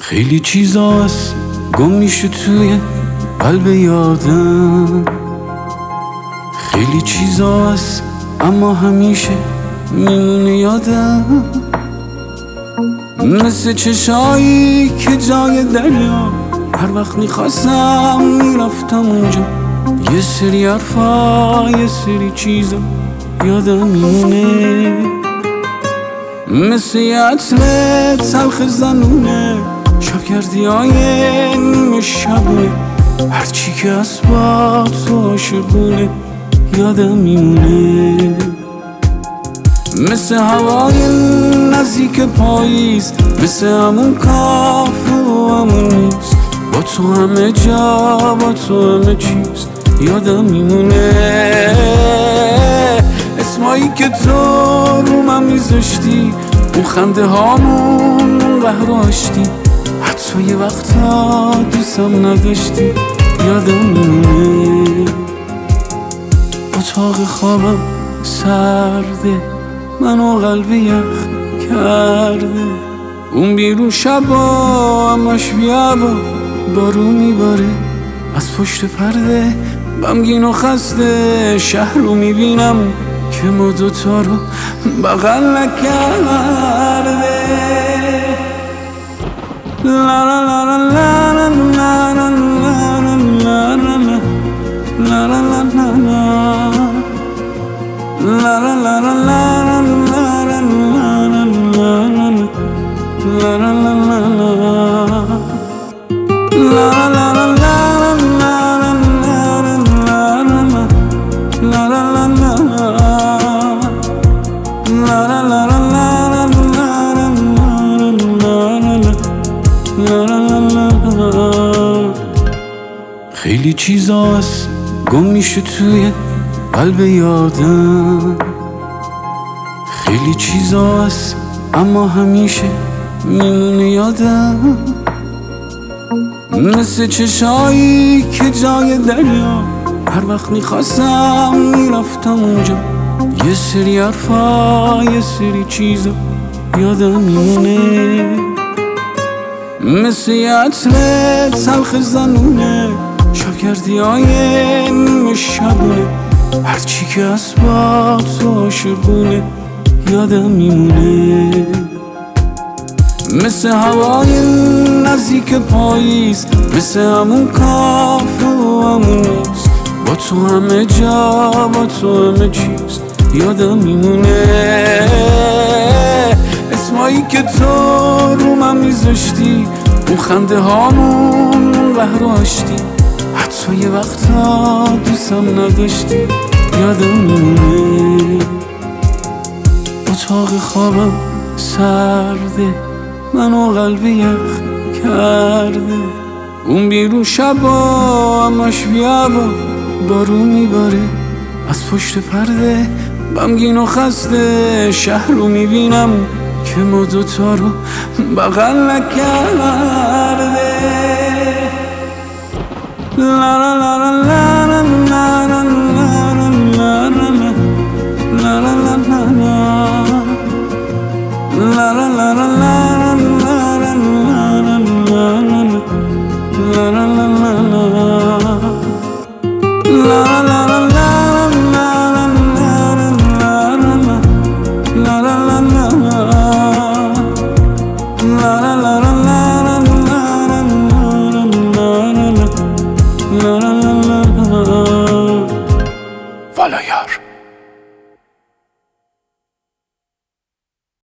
خیلی چیزاست گم میشه توی قلب یادم، خیلی چیزاست اما همیشه میمونه یادم، مثل چشایی که جای دریا هر وقت میخواستم میرفتم اونجا، یه سری حرفا یه سری چیزا یادم میمونه، مثل یه عطر تلخ زنونه شبگردی های نیمه شبونه، هرچی که از با تو عاشقونه یادم میمونه، مثل هوای نزدیک پاییز، مثل همون کافه و همون میز، با تو همه جا با تو همه چیز یادم میمونه، اسمایی که تو رو من میذاشتی، اون خنده هامون اون قهر و آشتی، حتی یه وقتا دوستم نداشتی یادم میمونه، اتاق خوابم سرده منو قلب یخ کرده، اون بیرون شبا همش بیابا بارون میباره، از پشت پرده غمگین و خسته شهر رو میبینم که ما دوتا رو بغل نکرده. لا لا لا لا لا لا لا لا لا خیلی چیزاست گم میشه توی قلب یادم، خیلی چیزاست اما همیشه میمونه یادم، مثل چشایی که جای دریا هر وقت میخواستم میرفتم اونجا، یه سری حرفا یه سری چیزا یادم میمونه، مثل یه عطر تلخ زنونه شبگردی های نیمه شبونه، هرچی که از با تو عاشقونه یادم میمونه، مثل هوای نزدیک پاییز، مثل همون کافه و همون میز، با تو همه جا با تو همه چیز یادم میمونه، اسمایی که تو رو من میذاشتی، اون خنده هامون اون قهر و آشتی، حتی یه وقتا دوستم نداشتی یادم میمونه، اتاق خوابم سرده منو قلب یخ کرده، اون بیرون شبا همش بیابا بارون میباره، از پشت پرده غمگین و خسته شهر رو میبینم که ما دوتا رو بغل نکرده. لا لا لا لا لا لا لا لا والا یار